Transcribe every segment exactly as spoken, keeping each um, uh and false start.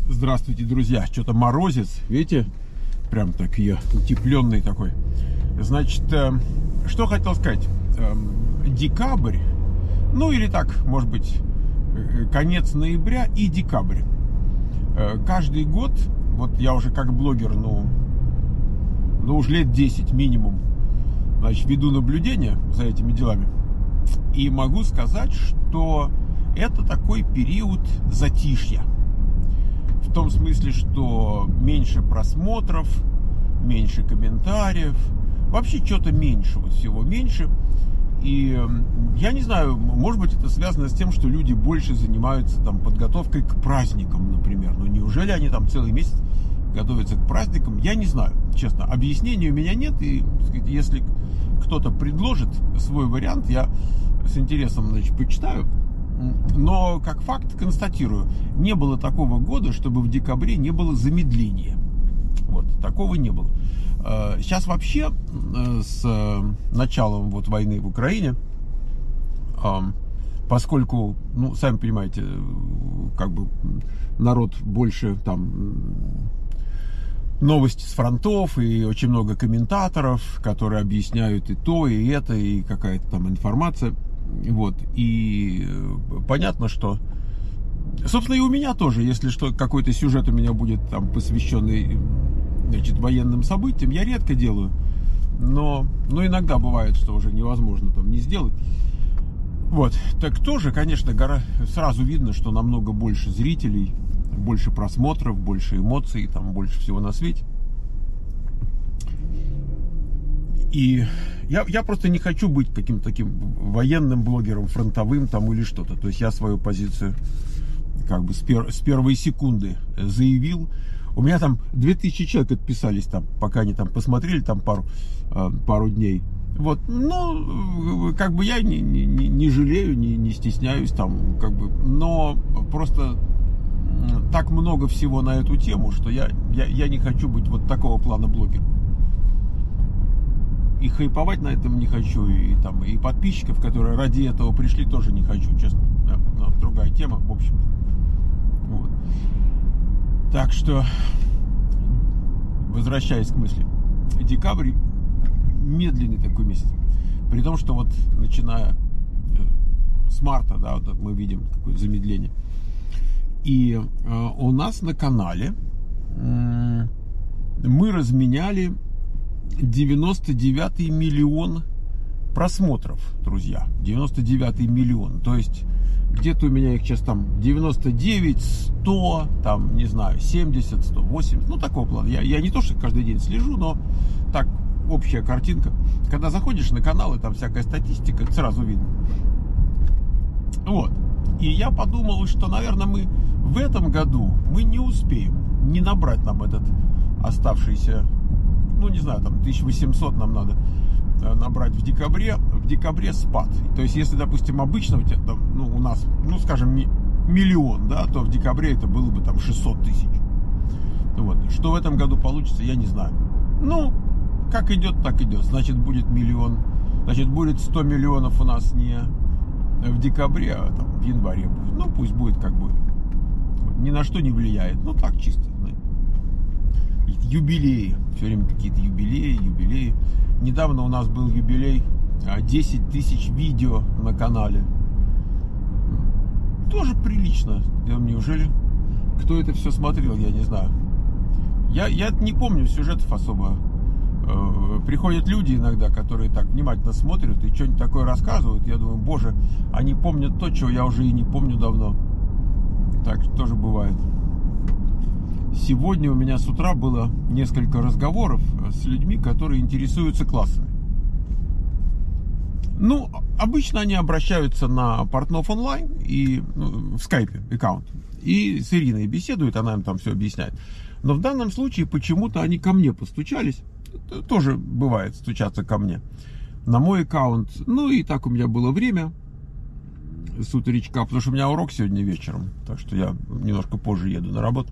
Здравствуйте, друзья. Что-то морозец, видите? Прям так я утепленный такой. Значит, что хотел сказать. Декабрь, ну или так, может быть, конец ноября и декабрь. Каждый год, вот я уже как блогер, ну, ну уж лет десять минимум, значит, веду наблюдение за этими делами. И могу сказать, что это такой период затишья. В том смысле, что меньше просмотров, меньше комментариев, вообще что-то меньше, вот всего меньше. И я не знаю, может быть, это связано с тем, что люди больше занимаются там подготовкой к праздникам, например. Ну, неужели они там целый месяц готовятся к праздникам? Я не знаю, честно. Объяснений у меня нет, и если кто-то предложит свой вариант, я с интересом, значит, почитаю. Но как факт констатирую, не было такого года, чтобы в декабре не было замедления. Вот, такого не было. Сейчас вообще с началом вот войны в Украине, поскольку, ну, сами понимаете, как бы народ больше там новости с фронтов и очень много комментаторов, которые объясняют и то, и это, и какая-то там информация. Вот, и понятно, что, собственно, и у меня тоже, если что, какой-то сюжет у меня будет там посвященный, значит, военным событиям, я редко делаю, но, но иногда бывает, что уже невозможно там не сделать. Вот, так тоже, конечно, гора... сразу видно, что намного больше зрителей, больше просмотров, больше эмоций, там больше всего на свете. И я, я просто не хочу быть каким-то таким военным блогером, фронтовым там или что-то. То есть я свою позицию как бы с, пер, с первой секунды заявил. У меня там две тысячи человек отписались там, пока они там посмотрели там пару, пару дней. Вот, ну, как бы я не, не, не жалею, не, не стесняюсь там, как бы, но просто так много всего на эту тему, что я, я, я не хочу быть вот такого плана блогером. И хайповать на этом не хочу, и там и подписчиков, которые ради этого пришли, тоже не хочу, честно. Да, но другая тема, в общем. Вот. Так что, возвращаясь к мысли, декабрь медленный такой месяц. При том, что вот начиная с марта, да, вот мы видим какое-то замедление. И э, у нас на канале э, мы разменяли девяносто девятый миллион просмотров, друзья. девяносто девятый миллион. То есть где-то у меня их сейчас там девяносто девять, сто, там, не знаю, семьдесят, сто восемьдесят. Ну, такого плана. Я, я не то, что каждый день слежу, но так, общая картинка. Когда заходишь на каналы, там всякая статистика, сразу видно. Вот. И я подумал, что, наверное, мы в этом году мы не успеем не набрать нам этот оставшийся, ну, не знаю, там тысяча восемьсот нам надо набрать в декабре. В декабре спад. То есть, если, допустим, обычно у тебя там, ну, у нас, ну, скажем, миллион, да, то в декабре это было бы там шестьсот тысяч. Вот. Что в этом году получится, я не знаю. Ну, как идет, так идет. Значит, будет миллион. Значит, будет сто миллионов у нас не в декабре, а там в январе будет. Ну, пусть будет как будет. Ни на что не влияет. Ну, так чисто. Юбилеи. Все время какие-то юбилеи, юбилеи. Недавно у нас был юбилей десять тысяч видео на канале. Тоже прилично. Неужели? Кто это все смотрел, я не знаю. Я, я не помню сюжетов особо. Приходят люди иногда, которые так внимательно смотрят и что-нибудь такое рассказывают. Я думаю, боже, они помнят то, чего я уже и не помню давно. Так тоже бывает. Сегодня у меня с утра было несколько разговоров с людьми, которые интересуются классами. Ну, обычно они обращаются на Портнов онлайн и ну, в скайпе аккаунт. И с Ириной беседуют, она им там все объясняет. Но в данном случае почему-то они ко мне постучались. Тоже бывает стучаться ко мне на мой аккаунт. Ну и так у меня было время с утречка, потому что у меня урок сегодня вечером. Так что я немножко позже еду на работу.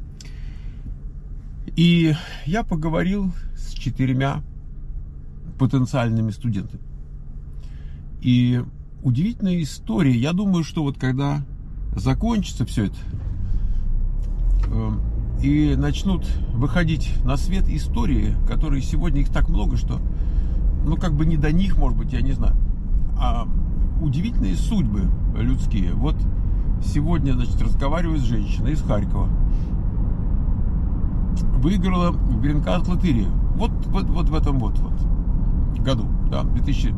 И я поговорил с четырьмя потенциальными студентами. И удивительная история. Я думаю, что вот когда закончится все это, и начнут выходить на свет истории, которые сегодня, их так много, что, ну, как бы не до них, может быть, я не знаю, а удивительные судьбы людские. Вот сегодня, значит, разговариваю с женщиной из Харькова. Выиграла в грин-карт лотерею. Вот, вот, вот в этом вот, вот году, да, две тысячи,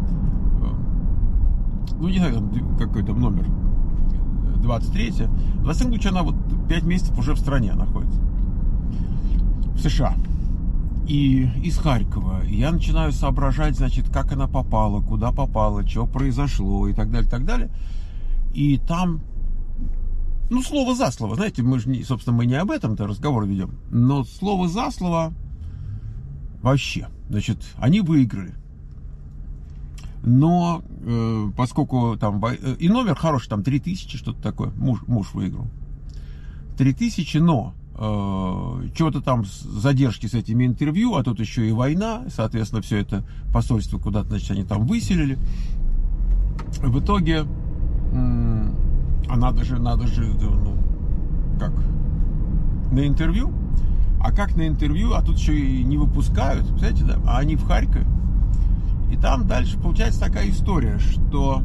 ну, не знаю, какой там номер, двадцать третье. В всяком случае, она вот пять месяцев уже в стране находится, в США. И из Харькова я начинаю соображать, значит, как она попала, куда попала, что произошло и так далее, так далее. И там, ну, слово за слово, знаете, мы же, не, собственно, мы не об этом-то разговор ведем, но слово за слово вообще, значит, они выиграли. Но э, поскольку там и номер хороший, там три тысячи, что-то такое, муж, муж выиграл. три тысячи, но э, чего-то там задержки с этими интервью, а тут еще и война, соответственно, все это посольство куда-то, значит, они там выселили. В итоге э, а надо же, надо же, ну, как, на интервью, а как на интервью, а тут еще и не выпускают, представляете, да, а они в Харькове. И там дальше получается такая история, что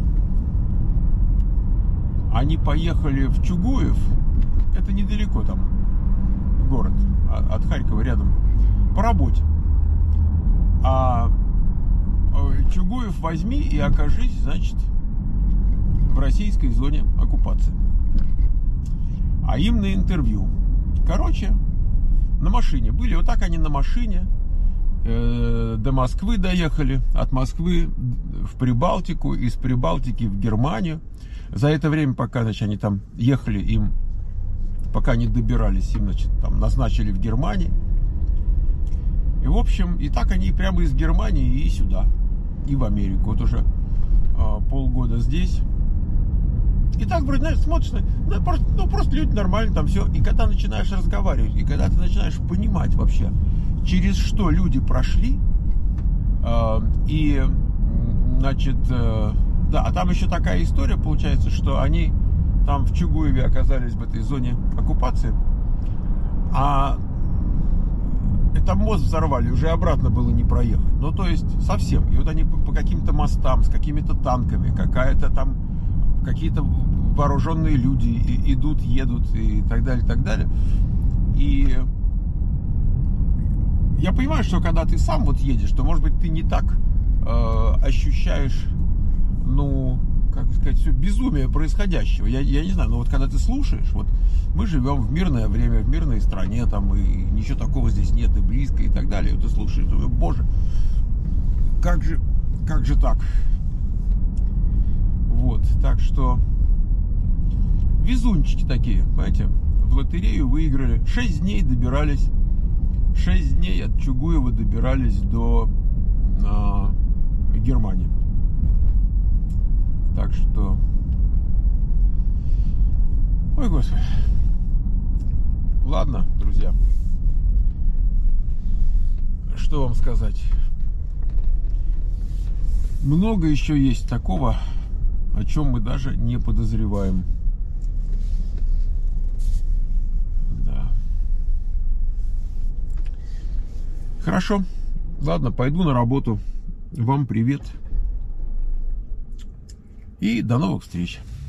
они поехали в Чугуев, это недалеко там город, от Харькова рядом, по работе. А Чугуев возьми и окажись, значит, в российской зоне оккупации. А им на интервью. Короче, на машине были, вот так они на машине до Москвы доехали, от Москвы в Прибалтику, из Прибалтики в Германию. За это время, пока, значит, они там ехали, им, пока они добирались, им, значит, там назначили в Германии. И, в общем, и так они прямо из Германии и сюда, и в Америку. Вот уже а, полгода здесь. И так, вроде, знаешь, смотришь, ну просто, ну, просто люди нормально там все. И когда начинаешь разговаривать, и когда ты начинаешь понимать вообще, через что люди прошли, э, и, значит, э, да, а там еще такая история получается, что они там в Чугуеве оказались в этой зоне оккупации, а это мост взорвали, уже обратно было не проехать, ну, то есть совсем. И вот они по каким-то мостам с какими-то танками, какая-то там, какие-то вооруженные люди идут, едут и так далее, и так далее. И я понимаю, что когда ты сам вот едешь, то, может быть, ты не так э, ощущаешь, ну, как сказать, все безумие происходящего. Я, я не знаю, но вот когда ты слушаешь, вот мы живем в мирное время, в мирной стране, там, и ничего такого здесь нет, и близко, и так далее. И вот ты слушаешь, думаешь, боже, как же, как же так? Вот, так что везунчики такие, понимаете, в лотерею выиграли, шесть дней добирались. Шесть дней от Чугуева добирались до э, Германии. Так что... Ой, господи. Ладно, друзья. Что вам сказать? Много еще есть такого, о чем мы даже не подозреваем. Хорошо, ладно, пойду на работу. Вам привет. И до новых встреч.